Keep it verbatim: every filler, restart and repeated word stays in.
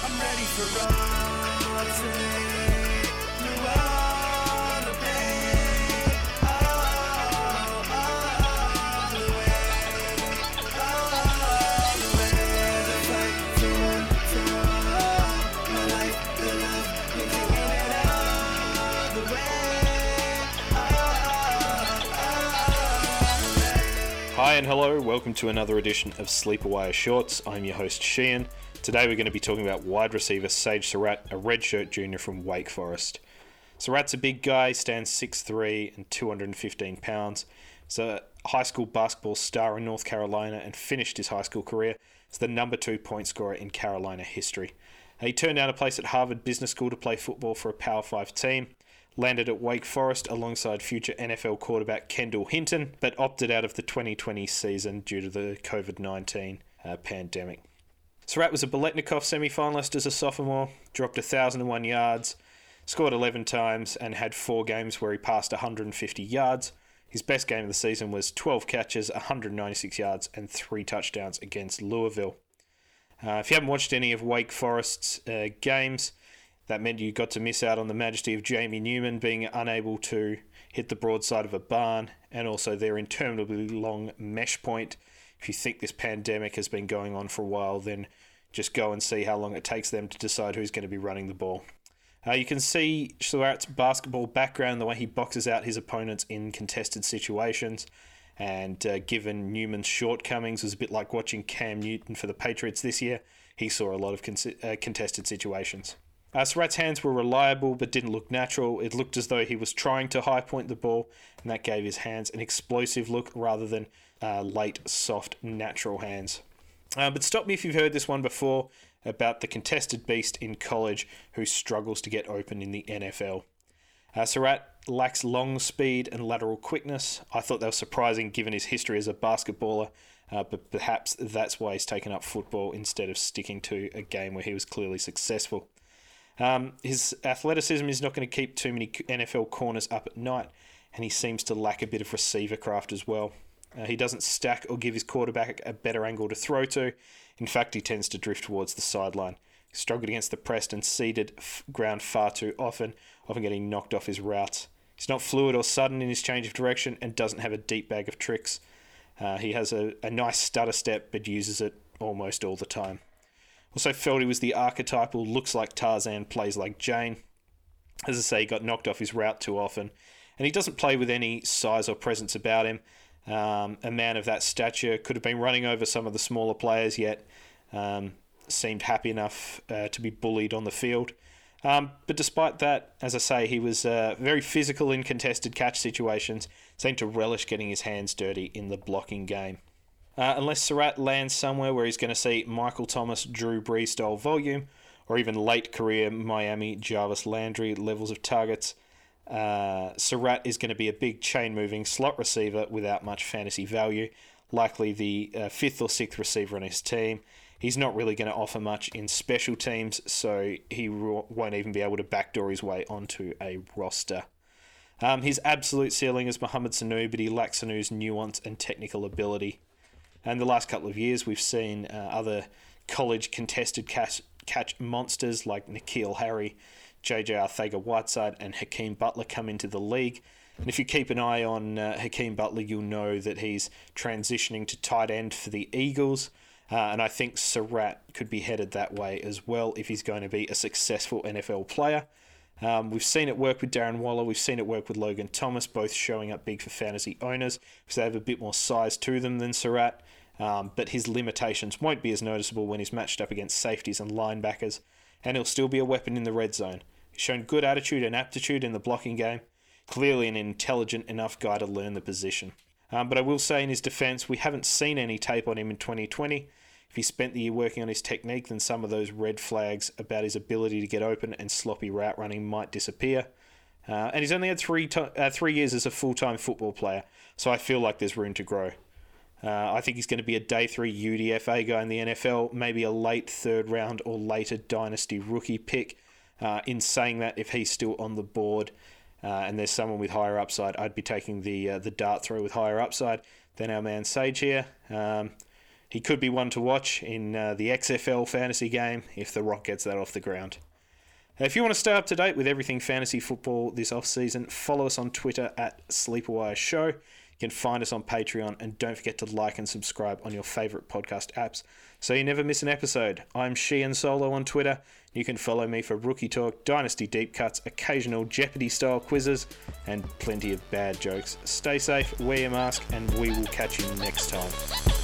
I'm ready for all today. You wanna be all, all the way, all the way. The fight for one, for all, my life, the love, we're taking it all the way, all, all the way. Hi and hello, welcome to another edition of Sleepaway Shorts. I'm your host Sheehan. Today we're going to be talking about wide receiver Sage Surratt, a redshirt junior from Wake Forest. Surratt's a big guy, stands six foot three and two hundred fifteen pounds. He's a high school basketball star in North Carolina and finished his high school career as the number two point scorer in Carolina history. He turned down a place at Harvard Business School to play football for a Power five team, landed at Wake Forest alongside future N F L quarterback Kendall Hinton, but opted out of the twenty twenty season due to the covid nineteen uh, pandemic. Surratt was a Biletnikoff semi-finalist as a sophomore, dropped one thousand one yards, scored eleven times, and had four games where he passed one hundred fifty yards. His best game of the season was twelve catches, one hundred ninety-six yards, and three touchdowns against Louisville. Uh, if you haven't watched any of Wake Forest's uh, games, that meant you got to miss out on the majesty of Jamie Newman being unable to hit the broadside of a barn, and also their interminably long mesh point. If you think this pandemic has been going on for a while, then just go and see how long it takes them to decide who's going to be running the ball. Uh, you can see Surratt's basketball background, the way he boxes out his opponents in contested situations, and uh, given Newman's shortcomings, it was a bit like watching Cam Newton for the Patriots this year. He saw a lot of con- uh, contested situations. Uh, Surratt's hands were reliable but didn't look natural. It looked as though he was trying to high point the ball, and that gave his hands an explosive look rather than uh, late, soft, natural hands. Uh, but stop me if you've heard this one before about the contested beast in college who struggles to get open in the N F L. Uh, Surratt lacks long speed and lateral quickness. I thought that was surprising given his history as a basketballer, uh, but perhaps that's why he's taken up football instead of sticking to a game where he was clearly successful. Um, his athleticism is not going to keep too many N F L corners up at night, and he seems to lack a bit of receiver craft as well. Uh, he doesn't stack or give his quarterback a better angle to throw to. In fact, he tends to drift towards the sideline. He struggled against the pressed and seeded f- ground far too often, often getting knocked off his routes. He's not fluid or sudden in his change of direction and doesn't have a deep bag of tricks. Uh, he has a, a nice stutter step but uses it almost all the time. Also felt he was the archetypal looks like Tarzan, plays like Jane. As I say, he got knocked off his route too often. And he doesn't play with any size or presence about him. Um, a man of that stature could have been running over some of the smaller players, yet um, seemed happy enough uh, to be bullied on the field. Um, but despite that, as I say, he was uh, very physical in contested catch situations, seemed to relish getting his hands dirty in the blocking game. Uh, unless Surratt lands somewhere where he's going to see Michael Thomas, Drew Brees style volume, or even late career Miami Jarvis Landry levels of targets, uh, Surratt is going to be a big chain-moving slot receiver without much fantasy value, likely the uh, fifth or sixth receiver on his team. He's not really going to offer much in special teams, so he won't even be able to backdoor his way onto a roster. Um, his absolute ceiling is Mohamed Sanu, but he lacks Sanu's nuance and technical ability. And the last couple of years, we've seen uh, other college contested catch, catch monsters like N'Keal Harry, J J Arcega-Whiteside, and Hakeem Butler come into the league. And if you keep an eye on uh, Hakeem Butler, you'll know that he's transitioning to tight end for the Eagles. Uh, and I think Surratt could be headed that way as well if he's going to be a successful N F L player. Um, we've seen it work with Darren Waller. We've seen it work with Logan Thomas, both showing up big for fantasy owners because they have a bit more size to them than Surratt. Um, but his limitations won't be as noticeable when he's matched up against safeties and linebackers, and he'll still be a weapon in the red zone. He's shown good attitude and aptitude in the blocking game, clearly an intelligent enough guy to learn the position. Um, but I will say in his defence, we haven't seen any tape on him in twenty twenty. If he spent the year working on his technique, then some of those red flags about his ability to get open and sloppy route running might disappear. Uh, and he's only had three to- uh, three years as a full-time football player, so I feel like there's room to grow. Uh, I think he's going to be a day three U D F A guy in the N F L, maybe a late third round or later dynasty rookie pick. Uh, in saying that, if he's still on the board uh, and there's someone with higher upside, I'd be taking the uh, the dart throw with higher upside than our man Sage here. Um, he could be one to watch in uh, the X F L fantasy game if the Rock gets that off the ground. If you want to stay up to date with everything fantasy football this off-season, follow us on Twitter at Sleepawire Show. You can find us on Patreon, and don't forget to like and subscribe on your favourite podcast apps so you never miss an episode. I'm Sheehan Solo on Twitter. You can follow me for Rookie Talk, Dynasty Deep Cuts, occasional Jeopardy-style quizzes, and plenty of bad jokes. Stay safe, wear your mask, and we will catch you next time.